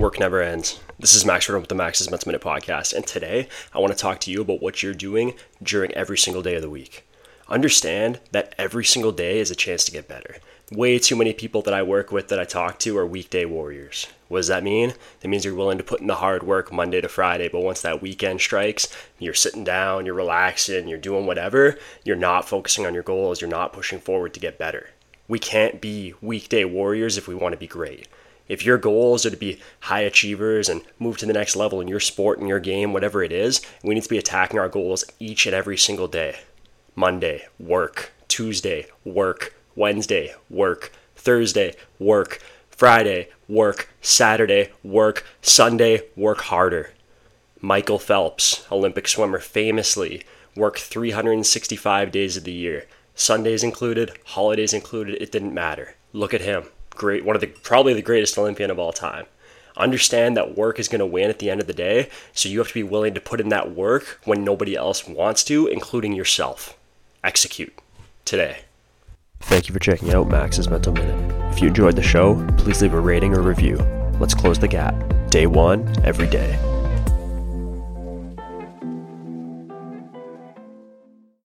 Work never ends. This is Max Fordham with the Max's Mental Minute Podcast, and today I want to talk to you about what you're doing during every single day of the week. Understand that every single day is a chance to get better. Way too many people that I work with, that I talk to, are weekday warriors. What does that mean? That means you're willing to put in the hard work Monday to Friday, but once that weekend strikes, you're sitting down, you're relaxing, you're doing whatever, you're not focusing on your goals, you're not pushing forward to get better. We can't be weekday warriors if we want to be great. If your goals are to be high achievers and move to the next level in your sport, in your game, whatever it is, we need to be attacking our goals each and every single day. Monday, work. Tuesday, work. Wednesday, work. Thursday, work. Friday, work. Saturday, work. Sunday, work harder. Michael Phelps, Olympic swimmer, famously worked 365 days of the year. Sundays included, holidays included, it didn't matter. Look at him. Great, probably the greatest Olympian of all time. Understand that work is going to win at the end of the day, so you have to be willing to put in that work when nobody else wants to, including yourself. Execute today. Thank you for checking out Max's Mental Minute. If you enjoyed the show, please leave a rating or review. Let's close the gap. Day one, every day.